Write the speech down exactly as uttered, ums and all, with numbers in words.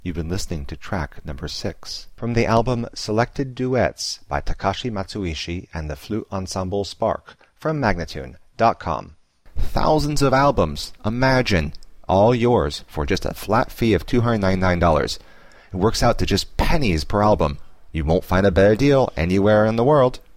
You've been listening to track number six from the album Selected Duets by Takashi Matsuishi and the Flute Ensemble Spark from Magnatune dot com. Thousands of albums, imagine, all yours for just a flat fee of two hundred ninety-nine dollars. It works out to just pennies per album. You won't find a better deal anywhere in the world.